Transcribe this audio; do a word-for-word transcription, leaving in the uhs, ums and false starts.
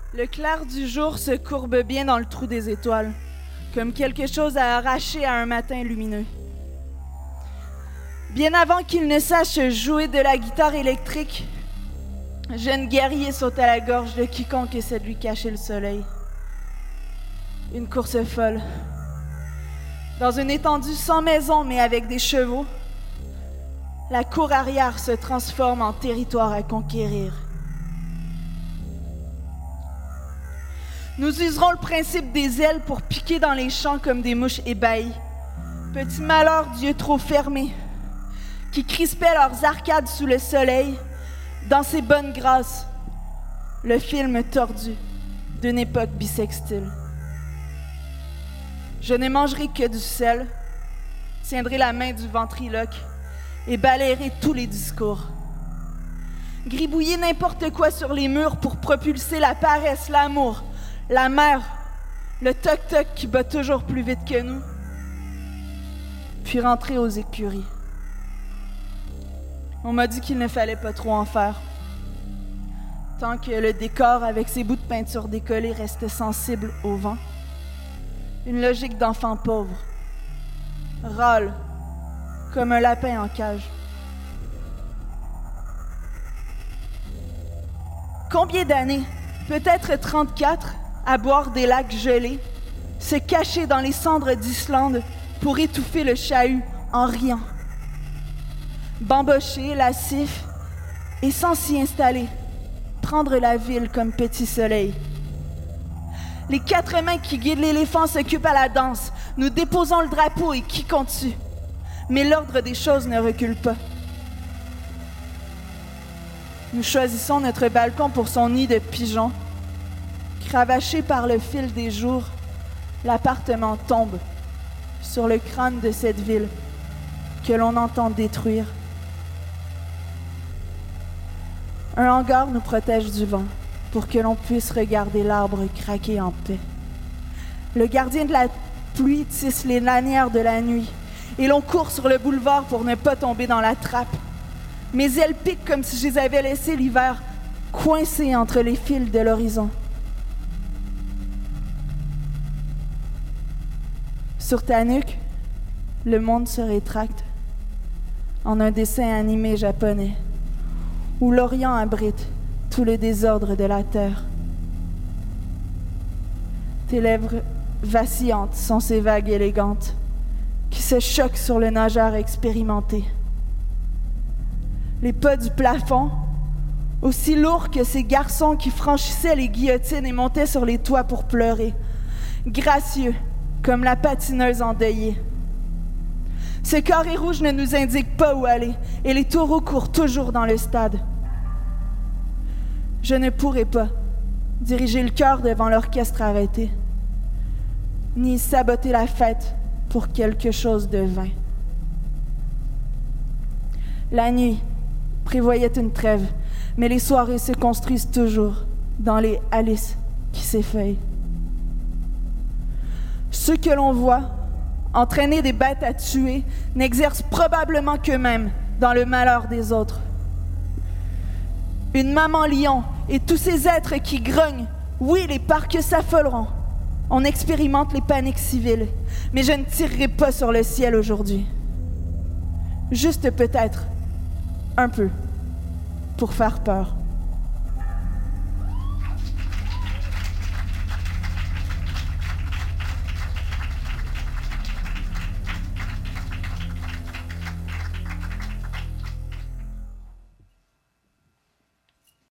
Le clair du jour se courbe bien dans le trou des étoiles, comme quelque chose à arracher à un matin lumineux. Bien avant qu'il ne sache jouer de la guitare électrique, jeune guerrier saute à la gorge de quiconque essaie de lui cacher le soleil. Une course folle. Dans une étendue sans maison mais avec des chevaux, la cour arrière se transforme en territoire à conquérir. Nous userons le principe des ailes pour piquer dans les champs comme des mouches ébahies. Petits malheurs d'yeux trop fermés, qui crispaient leurs arcades sous le soleil, dans ses bonnes grâces, le film tordu d'une époque bissextile. Je ne mangerai que du sel, tiendrai la main du ventriloque et balayerai tous les discours. Gribouiller n'importe quoi sur les murs pour propulser la paresse, l'amour, la mer, le toc-toc qui bat toujours plus vite que nous, puis rentrer aux écuries. On m'a dit qu'il ne fallait pas trop en faire. Tant que le décor avec ses bouts de peinture décollés restait sensible au vent. Une logique d'enfant pauvre. Râle, comme un lapin en cage. Combien d'années? Peut-être trente-quatre, à boire des lacs gelés, se cacher dans les cendres d'Islande pour étouffer le chahut en riant. Bambocher, lascif, et sans s'y installer, prendre la ville comme petit soleil. Les quatre mains qui guident l'éléphant s'occupent à la danse. Nous déposons le drapeau et qui compte dessus. Mais l'ordre des choses ne recule pas. Nous choisissons notre balcon pour son nid de pigeons. Cravaché par le fil des jours, l'appartement tombe sur le crâne de cette ville que l'on entend détruire. Un hangar nous protège du vent pour que l'on puisse regarder l'arbre craquer en paix. Le gardien de la pluie tisse les lanières de la nuit et l'on court sur le boulevard pour ne pas tomber dans la trappe. Mes ailes piquent comme si je les avais laissées l'hiver coincées entre les fils de l'horizon. Sur ta nuque, le monde se rétracte en un dessin animé japonais où l'Orient abrite tout le désordre de la terre. Tes lèvres vacillantes sont ces vagues élégantes qui se choquent sur le nageur expérimenté. Les pas du plafond, aussi lourds que ces garçons qui franchissaient les guillotines et montaient sur les toits pour pleurer, gracieux comme la patineuse endeuillée. Ce carré rouge ne nous indique pas où aller et les taureaux courent toujours dans le stade. Je ne pourrai pas diriger le cœur devant l'orchestre arrêté, ni saboter la fête pour quelque chose de vain. La nuit prévoyait une trêve, mais les soirées se construisent toujours dans les Alice qui s'effeuillent. Ceux que l'on voit entraîner des bêtes à tuer n'exercent probablement qu'eux-mêmes dans le malheur des autres. Une maman lion et tous ces êtres qui grognent, oui, les parcs s'affoleront. On expérimente les paniques civiles, mais je ne tirerai pas sur le ciel aujourd'hui. Juste peut-être un peu pour faire peur.